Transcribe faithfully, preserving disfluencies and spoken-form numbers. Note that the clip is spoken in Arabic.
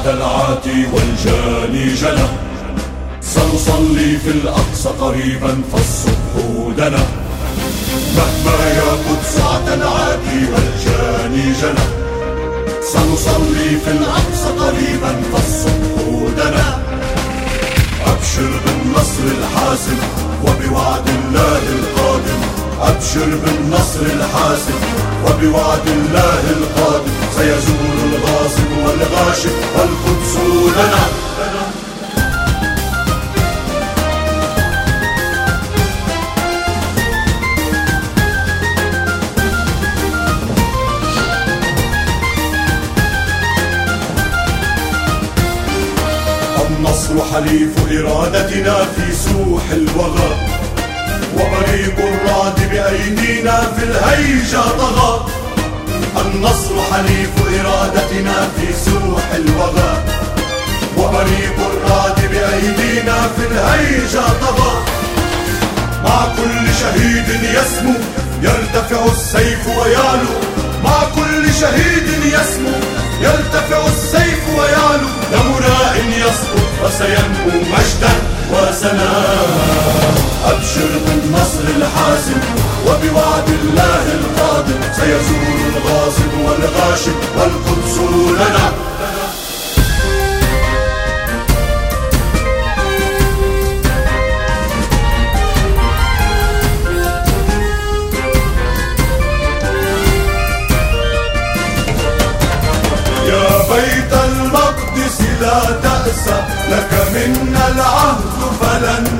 العاتي والجاني جنى، سنصلي في الأقصى قريبا فالصبح دنا. مهما يا قدس عتى العاتي والجاني جنى، سنصلي في الأقصى قريبا فالصبح دنا. أبشر بالنصر الحاسم وبوعد الله القادم، أبشر بالنصر الحاسم وبوعد الله القادم. سيزول الغاصب والغاشم والقدس لنا. النصر حليف إرادتنا في سوح الوغى، وبريق الرعد بأيدينا في الهيجة طغى. النصر حليف إرادتنا في سوح الوغى، وبريق الرعد بأيدينا في الهيجة طغى. مع كل شهيد يسمو يرتفع السيف ويعلو، مع كل شهيد يسمو يرتفع السيف ويعلو. دمنا إن يسقط فسينمو مجدا وسلام. أبشر بالنصر الحاسم وبوعد الله القادم، سيزول الغاصب والغاشم والقدس لنا. يا بيت المقدس لا تأسى، لك منا العهد فلن